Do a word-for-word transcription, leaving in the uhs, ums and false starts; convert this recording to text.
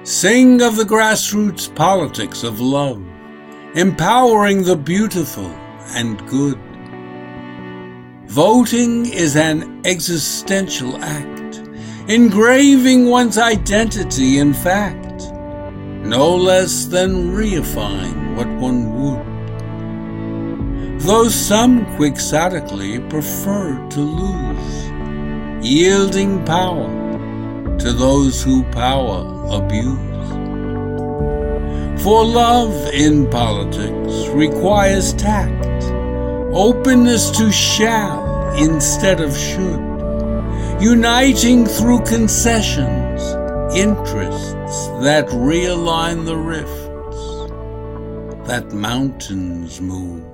Sing of the grassroots politics of love, empowering the beautiful and good. Voting is an existential act, engraving one's identity in fact, no less than reifying what one would. Though some quixotically prefer to lose, yielding power to those who power abuse. For love in politics requires tact, openness to shall instead of should, uniting through concessions, interests that realign the rifts that mountains move.